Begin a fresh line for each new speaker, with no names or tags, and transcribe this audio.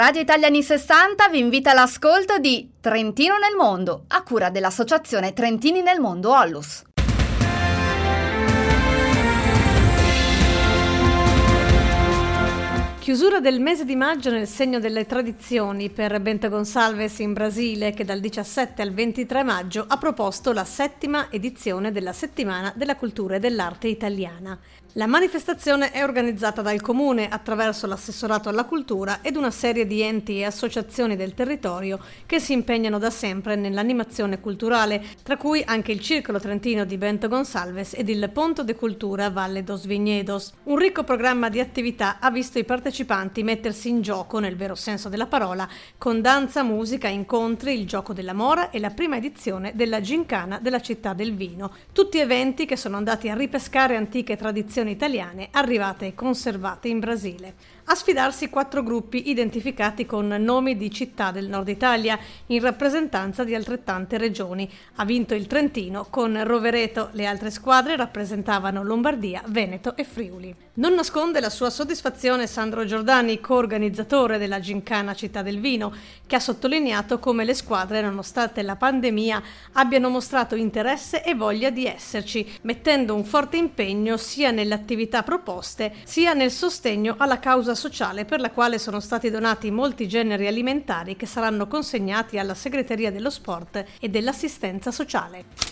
Radio Italia anni 60 vi invita all'ascolto di Trentino nel mondo, a cura dell'Associazione Trentini nel Mondo Ollus.
Chiusura del mese di maggio nel segno delle tradizioni per Bento Gonçalves in Brasile, che dal 17 al 23 maggio ha proposto la 7ª edizione della Settimana della Cultura e dell'Arte Italiana. La manifestazione è organizzata dal Comune attraverso l'Assessorato alla Cultura ed una serie di enti e associazioni del territorio che si impegnano da sempre nell'animazione culturale, tra cui anche il Circolo Trentino di Bento Gonçalves ed il Ponto de Cultura Valle dos Vinhedos. Un ricco programma di attività ha visto i partecipanti mettersi in gioco nel vero senso della parola, con danza, musica, incontri, il gioco della mora e la prima edizione della Gincana della Città del Vino. Tutti eventi che sono andati a ripescare antiche tradizioni italiane arrivate e conservate in Brasile. A sfidarsi 4 gruppi identificati con nomi di città del nord Italia in rappresentanza di altrettante regioni. Ha vinto il Trentino con Rovereto, le altre squadre rappresentavano Lombardia, Veneto e Friuli. Non nasconde la sua soddisfazione Sandro Giordani, coorganizzatore della Gincana Città del Vino, che ha sottolineato come le squadre, nonostante la pandemia, abbiano mostrato interesse e voglia di esserci, mettendo un forte impegno sia nelle attività proposte sia nel sostegno alla causa sociale, per la quale sono stati donati molti generi alimentari che saranno consegnati alla Segreteria dello Sport e dell'Assistenza Sociale.